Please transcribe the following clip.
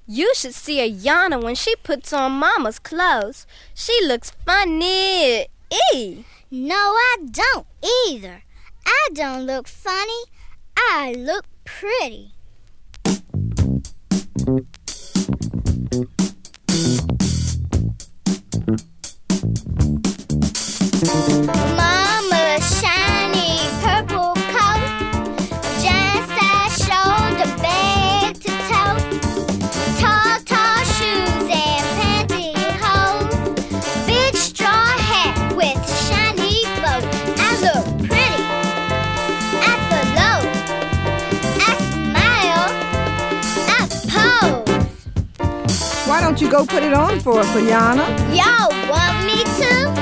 You should see Ayana when she puts on Mama's clothes. She looks funny. No, I don't either. I don't look funny. I look pretty. Mama's shiny purple coat, just as shoulder bag to toe, tall shoes and pantyhose, big straw hat with shiny bow. I look pretty, I flow, I smile, I pose. Why don't you go put it on for us, Ayana? Y'all want me to?